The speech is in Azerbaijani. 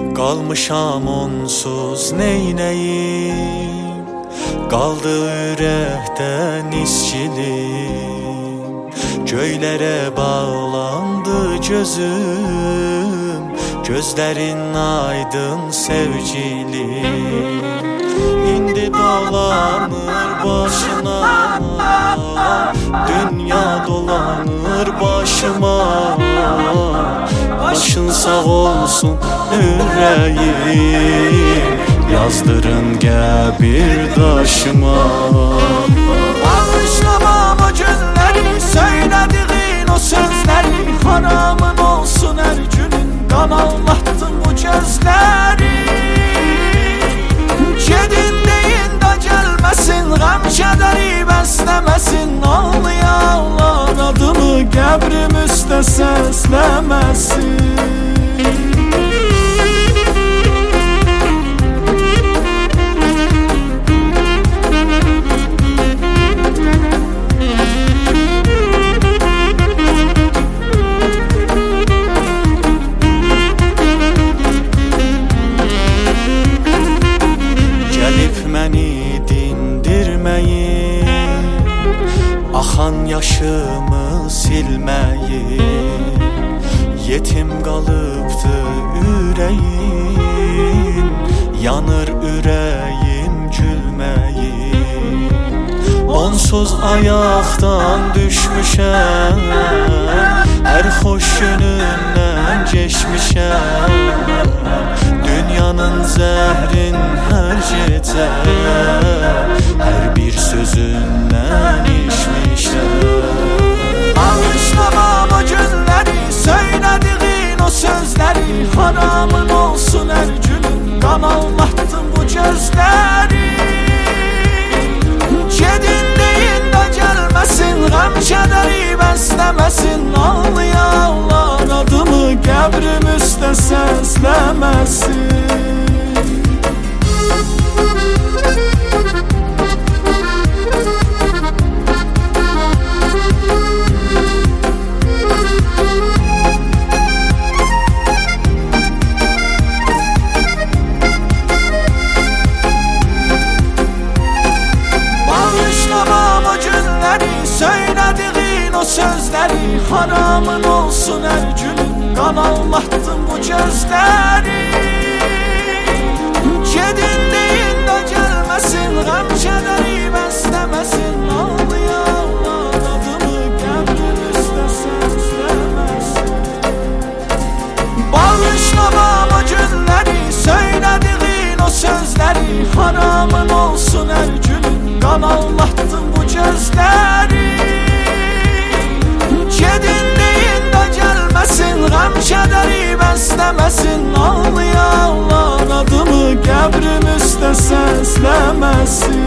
Qalmışam onsuz neynəyim, qaldı ürəkdən isçilim. Göylərə bağlandı gözüm, gözlərin aydın sevgilim. İndi dolanır başına, dünya dolanır başıma. Başın sağ olsun ürəyim, yazdırın qəbir daşıma. Bağışlamam o günləri, söylediğin o sözləri. Haramın olsun her günün, qan ağlattın bu gözləri. Gedin deyin de gelmesin, gam kədəri bəsləməsin. Ağlaya ağlar adımı qəbrim üstə səsləməsin. Məni dindirməyin, axan yaşımı silməyin. Yetim qalıbdı ürəyim, yanır ürəyim gülməyin. Onsuz ayaqdan düşmüşəm, hər xoş günündən geçmişəm. Dünyanın zəhrin hər gecə, hər bir sözündən içmişəm. Bağışlamam o günləri, söylediğin o sözləri. Haramın olsun hər günün, qan ağlattın bu gözləri. Gedin deyin de gelmesin, gam kədəri bəsləməsin. Ağlaya ağlar adımı qəbrim üstə səsləməsin. Söylediğin o sözləri, haramın olsun hər günün, qan ağlattın bu gözləri. Gedin deyin de gelmesin, gam kədəri bəsləməsin. Ağlaya ağlar adımı qəbrim üstə səsləməsin. Bağışlamam o günləri, söylediğin o sözləri. Haramın olsun hər günün, qan ağlattın bu gözləri. Gedin deyin de gelmesin, gam kədəri bəsləməsin. Ağlaya ağlar adımı qəbrim üstə səsləməsin.